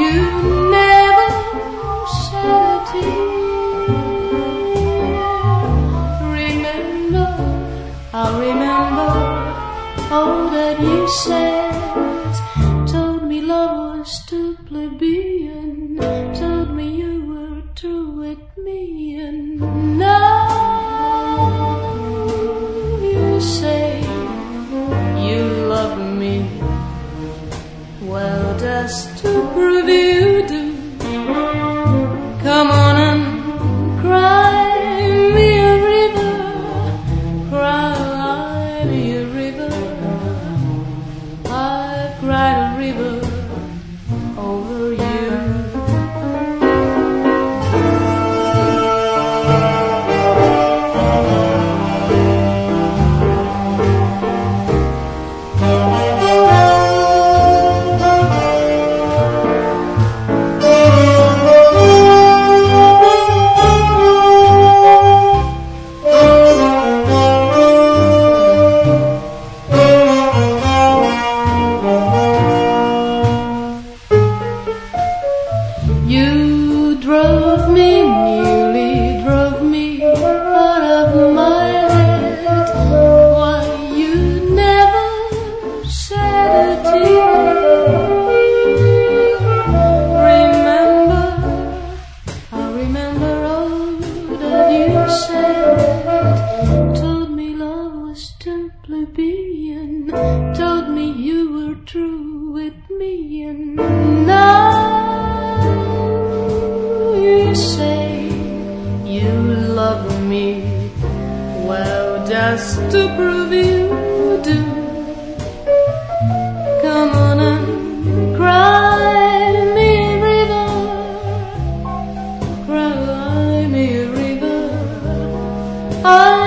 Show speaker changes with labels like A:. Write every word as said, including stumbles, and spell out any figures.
A: You never shed a tear. Remember, I remember all that you said. Told me love was too plebeian. Told me you were true with me. And now you say you love me. Well, just to prove you do, come on and cry me a river. Cry me a river. I've cried a river over you. You drove me, nearly drove me out of my head. Why, you never shed a tear. Remember, I remember all that you said. Told me love was too plebeian. Told me you were true with me. And now you say you love me. Well, just to prove you do, come on and cry me a river. Cry me a river. I